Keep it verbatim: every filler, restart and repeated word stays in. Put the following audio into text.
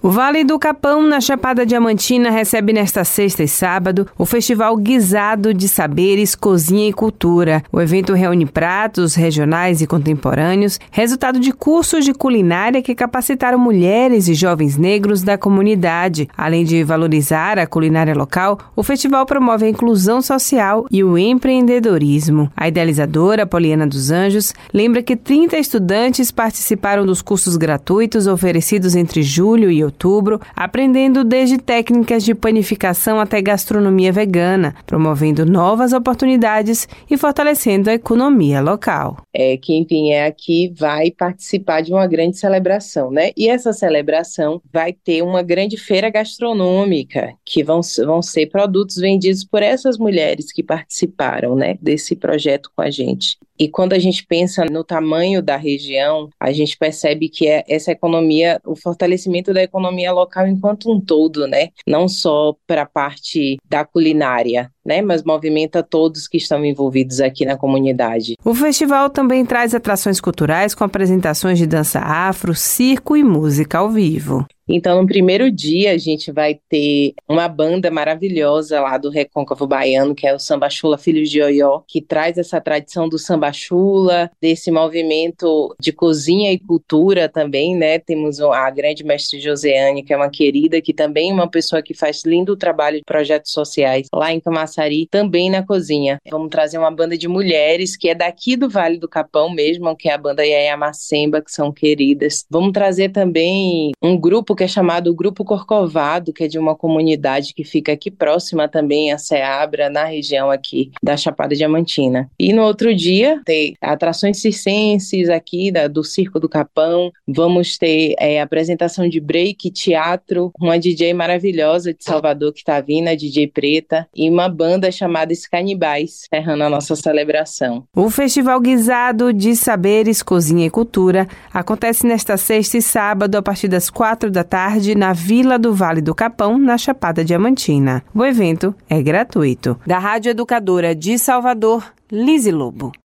O Vale do Capão, na Chapada Diamantina, recebe nesta sexta e sábado o Festival Guisado de Saberes, Cozinha e Cultura. O evento reúne pratos regionais e contemporâneos, resultado de cursos de culinária que capacitaram mulheres e jovens negros da comunidade. Além de valorizar a culinária local, o festival promove a inclusão social e o empreendedorismo. A idealizadora, Poliana dos Anjos, lembra que trinta estudantes participaram dos cursos gratuitos oferecidos entre julho e outubro, aprendendo desde técnicas de panificação até gastronomia vegana, promovendo novas oportunidades e fortalecendo a economia local. É, quem vier aqui vai participar de uma grande celebração, né? E essa celebração vai ter uma grande feira gastronômica, que vão, vão ser produtos vendidos por essas mulheres que participaram, né, desse projeto com a gente. E quando a gente pensa no tamanho da região, a gente percebe que é essa economia, o fortalecimento da economia local enquanto um todo, né? Não só para a parte da culinária, né? Mas movimenta todos que estão envolvidos aqui na comunidade. O festival também traz atrações culturais com apresentações de dança afro, circo e música ao vivo. Então, no primeiro dia, a gente vai ter uma banda maravilhosa lá do Recôncavo Baiano, que é o Samba Chula Filhos de Oió, que traz essa tradição do samba chula, desse movimento de cozinha e cultura também, né? Temos a grande mestre Joseane, que é uma querida, que também é uma pessoa que faz lindo trabalho de projetos sociais lá em Camaçari, também na cozinha. Vamos trazer uma banda de mulheres, que é daqui do Vale do Capão mesmo, que é a banda Yaya Macemba, que são queridas. Vamos trazer também um grupo que é chamado Grupo Corcovado, que é de uma comunidade que fica aqui próxima também a Ceabra, na região aqui da Chapada Diamantina. E no outro dia, tem atrações circenses aqui da, do Circo do Capão, vamos ter é, apresentação de break, teatro, uma D J maravilhosa de Salvador que está vindo, a D J Preta, e uma banda chamada Canibais, ferrando a nossa celebração. O Festival Guisado de Saberes, Cozinha e Cultura acontece nesta sexta e sábado a partir das quatro da tarde na Vila do Vale do Capão, na Chapada Diamantina. O evento é gratuito. Da Rádio Educadora de Salvador, Lise Lobo.